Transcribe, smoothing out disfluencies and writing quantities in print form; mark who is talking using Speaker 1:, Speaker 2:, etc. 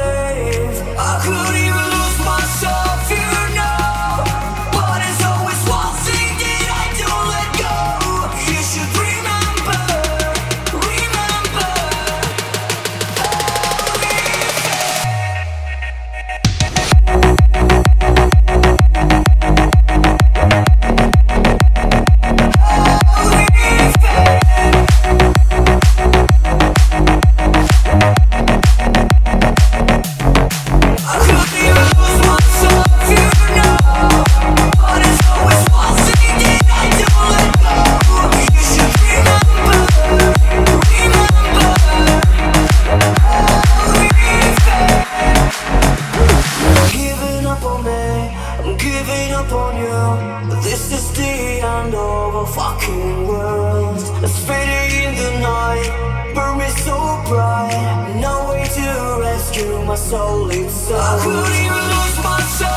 Speaker 1: believe I could even lose myself, you know. But it's always one thing that I don't let go. You should remember, remember. I'm giving up on you. This is the end of a fucking world. It's fading in the night, burn me so bright. No way to rescue my soul inside. I couldn't even lose myself.